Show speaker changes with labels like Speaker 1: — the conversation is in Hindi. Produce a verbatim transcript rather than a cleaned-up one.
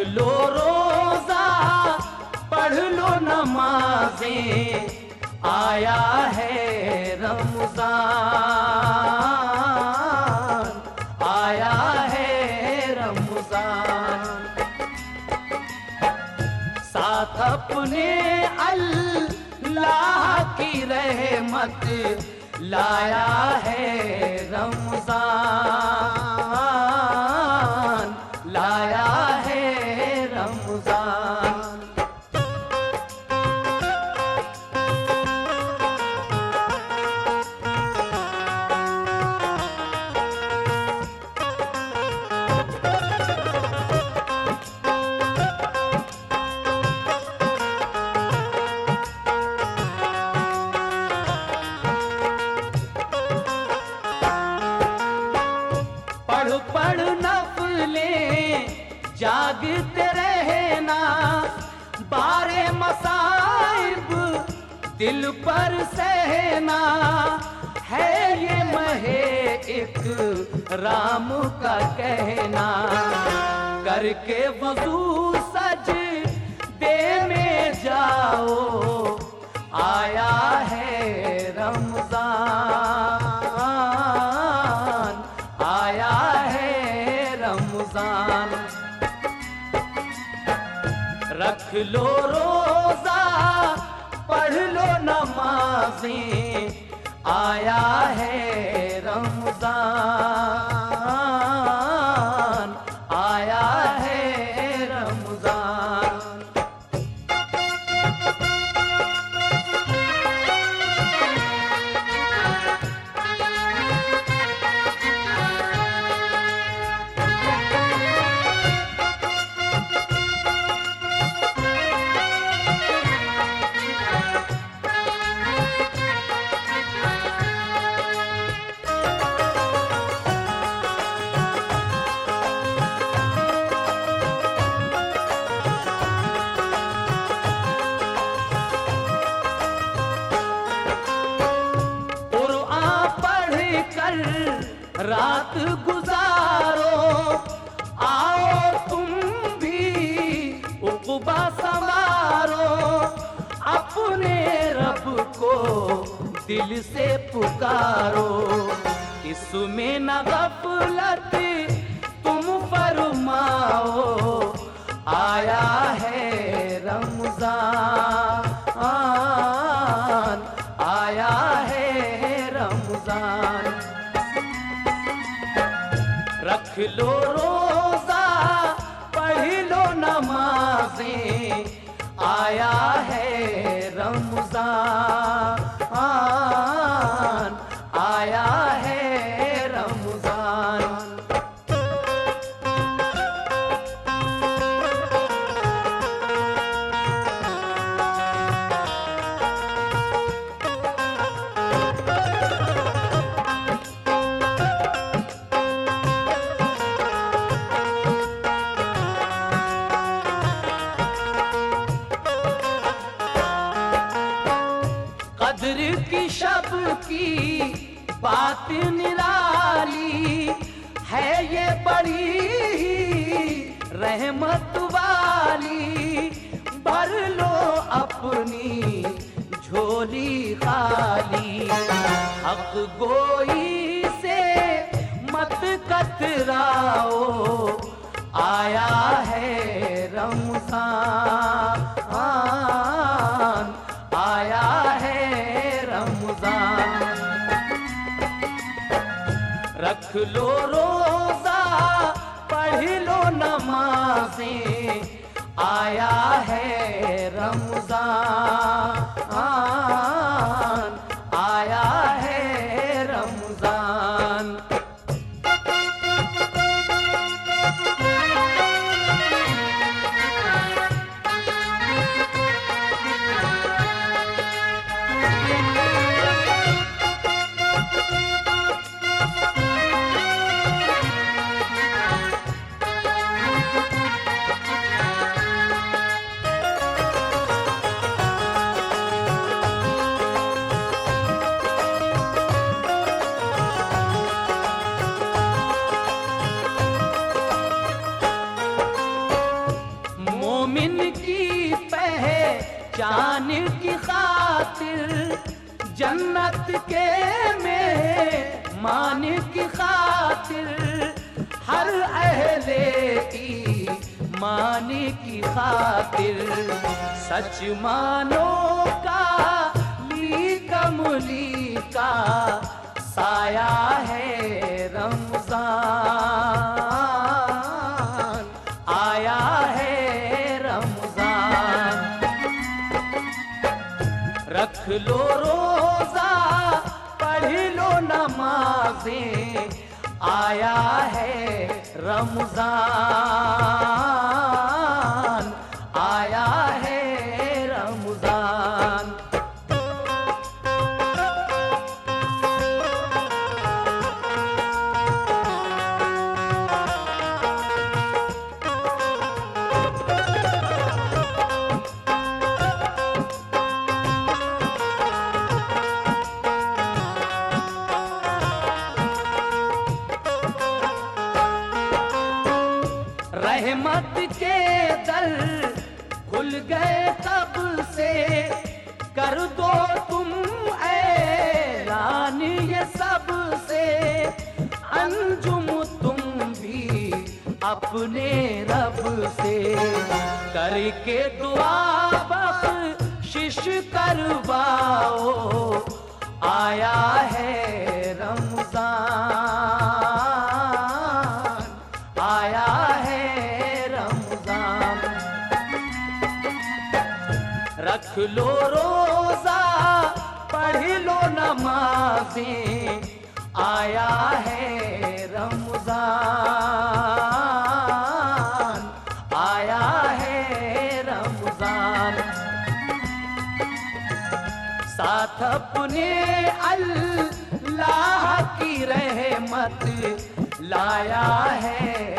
Speaker 1: लो रोजा, पढ़ लो नमाजें, आया है रमजान, आया है रमजान। साथ अपने अल्लाह की रहमत लाया है रमजान, लाया है रमजान। पढ़ पढ़ नफले जागते रहना, बारे मसाइब दिल पर सहना, है ये महे एक राम का कहना। करके वजू सज दे में जाओ, आया है रमजान, आया है रमजान। रख लो रोजा, पढ़ लो नमाजें, आया है रमजान, आया है रमजान। रात गुजारो, आओ तुम भी उक़बा संवारो, अपने रब को दिल से पुकारो। इसमें न गफलत तुम फरमाओ, आया है रमजान, आया है रमजान। रख लो रोजा, पढ़ लो नमाजें, आया है रमजान, आया है रमजान। कद्र की शब की बात निराली है, ये बड़ी रहमत वाली। भर लो अपनी झोली खाली, हक गोई से मत कतराओ, आया है रमजान, आया है रमजान। रख लो रोजा, पढ़ लो नमाजें, आया है रमजान, आया है रमजान। रहमत के मेहमान की खातिर, हर अहले ईमान की खातिर, सच मानो का ली कमली का साया है रमजान, आया है रमजान। रख लो रोजा, पढ़ लो नमाज़ें, आया है रमजान, आया है रमजान। रहमत के दर खुल गए तब से, कर दो तुम ऐलान ये सब से, अंजुम तुम भी अपने रब से, करके दुआ बख्शिश करवाओ, आया है रमजान, आया है रमजान। रख लो रोजा, पढ़ लो नमाज़ें, आया है रमजान, आया है रमजान। साथ अपने अल्लाह की रहमत लाया है